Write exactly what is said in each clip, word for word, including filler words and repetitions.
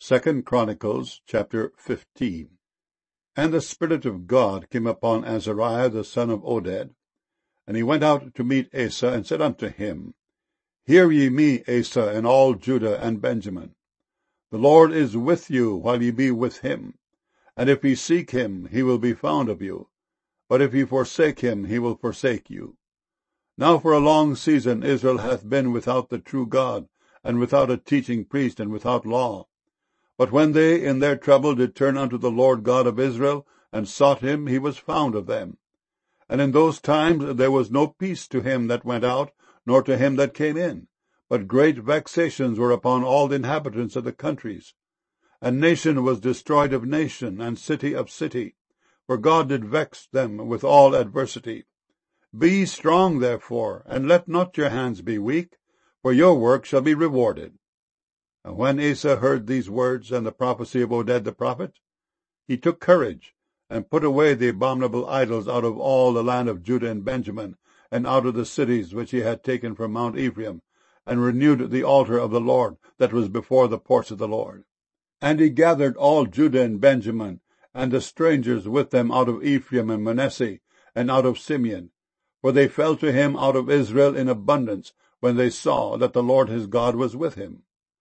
Second Chronicles chapter fifteen. And the Spirit of God came upon Azariah the son of Oded, and he went out to meet Asa, and said unto him, Hear ye me, Asa, and all Judah and Benjamin. The Lord is with you while ye be with him, and if ye seek him, he will be found of you. But if ye forsake him, he will forsake you. Now for a long season Israel hath been without the true God, and without a teaching priest, and without law. But when they in their trouble did turn unto the Lord God of Israel, and sought him, he was found of them. And in those times there was no peace to him that went out, nor to him that came in, but great vexations were upon all the inhabitants of the countries. And nation was destroyed of nation, and city of city, for God did vex them with all adversity. Be ye strong therefore, and let not your hands be weak, for your work shall be rewarded. And when Asa heard these words, and the prophecy of Oded the prophet, he took courage, and put away the abominable idols out of all the land of Judah and Benjamin, and out of the cities which he had taken from Mount Ephraim, and renewed the altar of the Lord that was before the porch of the Lord. And he gathered all Judah and Benjamin, and the strangers with them out of Ephraim and Manasseh, and out of Simeon, for they fell to him out of Israel in abundance, when they saw that the Lord his God was with him.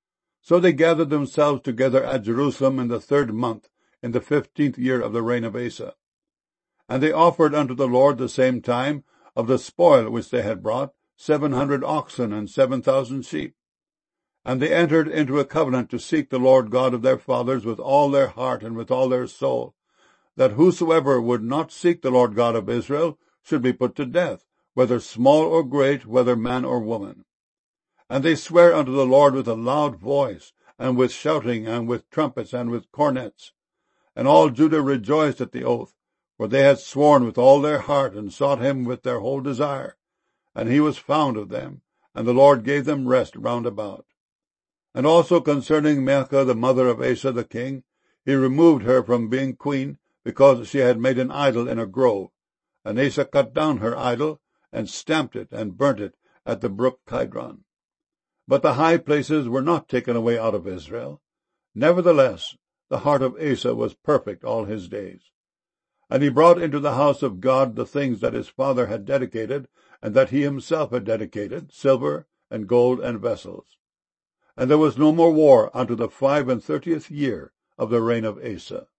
So they gathered themselves together at Jerusalem in the third month, in the fifteenth year of the reign of Asa. And they offered unto the Lord the same time of the spoil which they had brought, seven hundred oxen and seven thousand sheep. And they entered into a covenant to seek the Lord God of their fathers with all their heart and with all their soul, that whosoever would not seek the Lord God of Israel should be put to death, whether small or great, whether man or woman. And they sware unto the Lord with a loud voice, and with shouting, and with trumpets, and with cornets. And all Judah rejoiced at the oath, for they had sworn with all their heart, and sought him with their whole desire. And he was found of them, and the Lord gave them rest round about. And also concerning Maachah the mother of Asa the king, he removed her from being queen, because she had made an idol in a grove. And Asa cut down her idol, and stamped it, and burnt it at the brook Kidron. But the high places were not taken away out of Israel. Nevertheless, the heart of Asa was perfect all his days. And he brought into the house of God the things that his father had dedicated, and that he himself had dedicated, silver, and gold, and vessels. And there was no more war unto the five and thirtieth year of the reign of Asa.